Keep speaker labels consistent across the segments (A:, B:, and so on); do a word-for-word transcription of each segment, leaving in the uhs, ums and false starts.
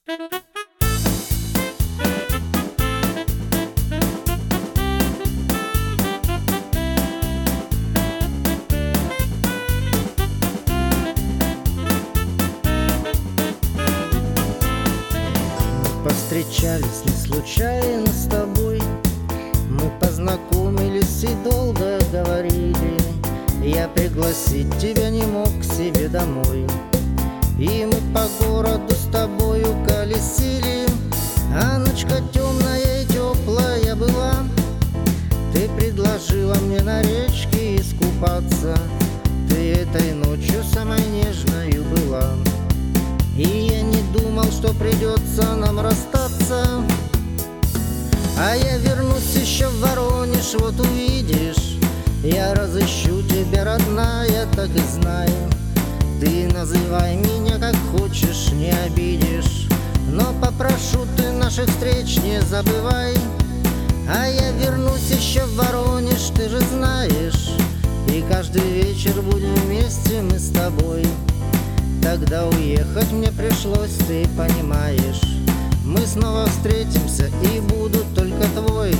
A: Повстречались не случайно с тобой, мы познакомились и долго говорили. Я пригласить тебя не мог к себе домой, и мы по городу с тобою колесили. А ночка темная и теплая была, ты предложила мне на речке искупаться. Ты этой ночью самой нежною была, и я не думал, что придется нам расстаться. А я вернусь еще в Воронеж, вот увидишь. Я разыщу тебя, родная, так и знай. Ты называй меня как хочешь, не обидишь, но попрошу, ты наших встреч не забывай. А я вернусь еще в Воронеж, ты же знаешь, и каждый вечер будем вместе мы с тобой. Тогда уехать мне пришлось, ты понимаешь. Мы снова встретимся, и буду только твой.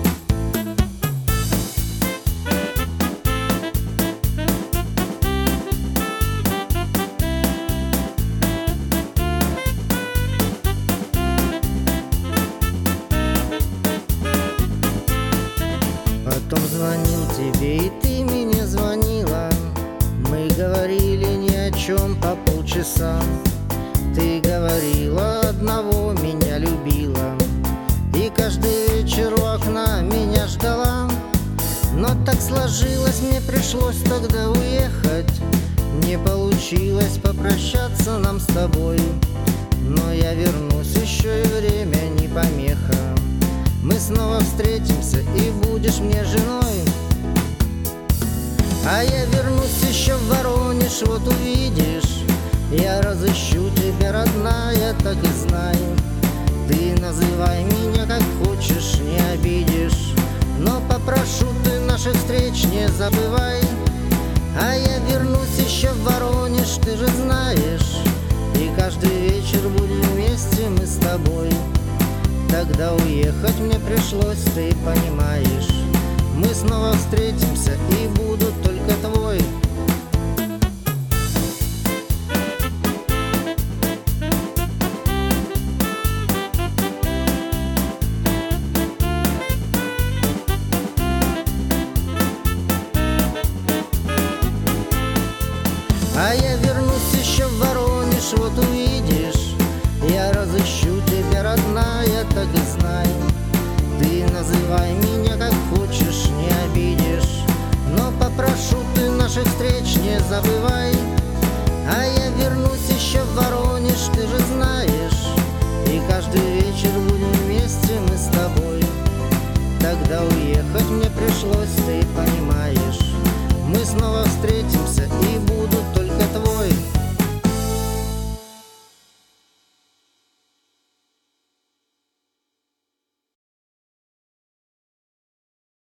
A: Потом звонил тебе, и ты мне звонила. Мы говорили ни о чем по полчаса. Ты говорила, одного меня любила, и каждый вечер у окна меня ждала. Но так сложилось, мне пришлось тогда уехать. Не получилось попрощаться нам с тобой, но я вернусь, еще и время не помеха. Мы снова встретимся, и будешь мне женой. А я вернусь еще в Воронеж, вот увидишь. Я разыщу тебя, родная, так и знай. Ты называй меня как хочешь, не обидишь, но попрошу, ты наших встреч не забывай. А я вернусь еще в Воронеж, ты же знаешь, и каждый вечер будем вместе мы с тобой. Тогда уехать мне пришлось, ты понимаешь. Мы снова встретимся, и буду только твой. А я вернусь еще в Воронеж, вот увидишь. Я разыщу тебя, родная, так и знай. Ты называй меня как хочешь, не обидишь, но попрошу, ты наших встреч не забывай.